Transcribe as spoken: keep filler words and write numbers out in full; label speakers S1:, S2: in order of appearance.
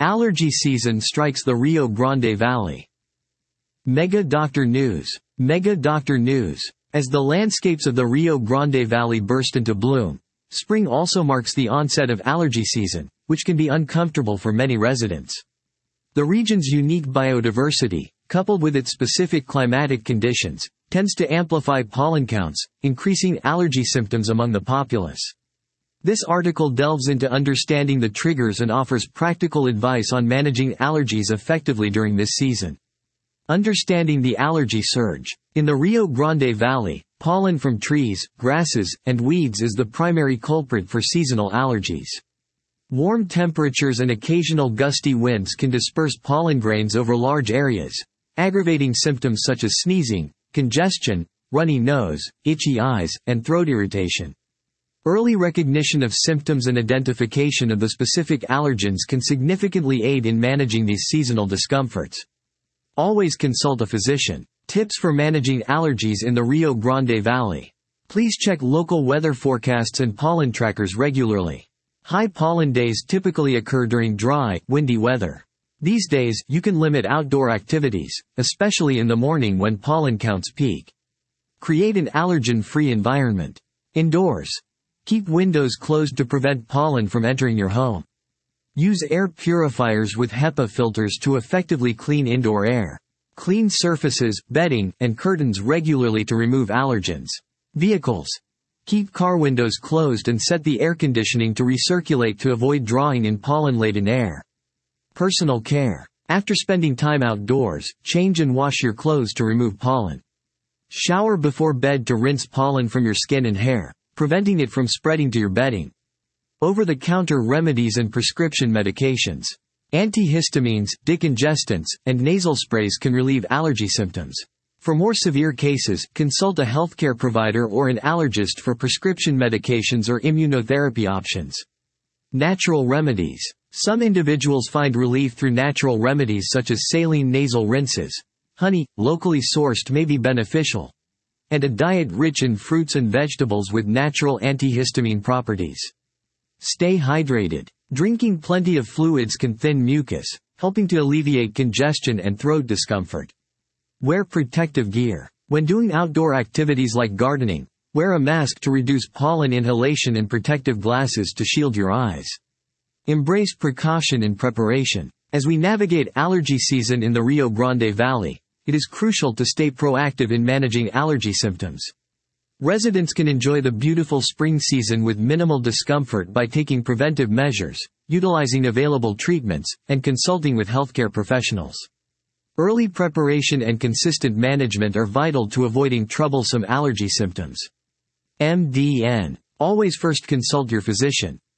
S1: Allergy season strikes the Rio Grande Valley. Mega Doctor News. Mega Doctor News. As the landscapes of the Rio Grande Valley burst into bloom, spring also marks the onset of allergy season, which can be uncomfortable for many residents. The region's unique biodiversity, coupled with its specific climatic conditions, tends to amplify pollen counts, increasing allergy symptoms among the populace. This article delves into understanding the triggers and offers practical advice on managing allergies effectively during this season. Understanding the allergy surge. In the Rio Grande Valley, pollen from trees, grasses, and weeds is the primary culprit for seasonal allergies. Warm temperatures and occasional gusty winds can disperse pollen grains over large areas, aggravating symptoms such as sneezing, congestion, runny nose, itchy eyes, and throat irritation. Early recognition of symptoms and identification of the specific allergens can significantly aid in managing these seasonal discomforts. Always consult a physician. Tips for managing allergies in the Rio Grande Valley. Please check local weather forecasts and pollen trackers regularly. High pollen days typically occur during dry, windy weather. These days, you can limit outdoor activities, especially in the morning when pollen counts peak. Create an allergen-free environment. Indoors. Keep windows closed to prevent pollen from entering your home. Use air purifiers with HEPA filters to effectively clean indoor air. Clean surfaces, bedding, and curtains regularly to remove allergens. Vehicles. Keep car windows closed and set the air conditioning to recirculate to avoid drawing in pollen-laden air. Personal care. After spending time outdoors, change and wash your clothes to remove pollen. Shower before bed to rinse pollen from your skin and hair, preventing it from spreading to your bedding. Over-the-counter remedies and prescription medications. Antihistamines, decongestants, and nasal sprays can relieve allergy symptoms. For more severe cases, consult a healthcare provider or an allergist for prescription medications or immunotherapy options. Natural remedies. Some individuals find relief through natural remedies such as saline nasal rinses. Honey, locally sourced, may be beneficial. And a diet rich in fruits and vegetables with natural antihistamine properties. Stay hydrated. Drinking plenty of fluids can thin mucus, helping to alleviate congestion and throat discomfort. Wear protective gear. When doing outdoor activities like gardening, wear a mask to reduce pollen inhalation and protective glasses to shield your eyes. Embrace precaution and preparation. As we navigate allergy season in the Rio Grande Valley, it is crucial to stay proactive in managing allergy symptoms. Residents can enjoy the beautiful spring season with minimal discomfort by taking preventive measures, utilizing available treatments, and consulting with healthcare professionals. Early preparation and consistent management are vital to avoiding troublesome allergy symptoms. M D N. Always first consult your physician.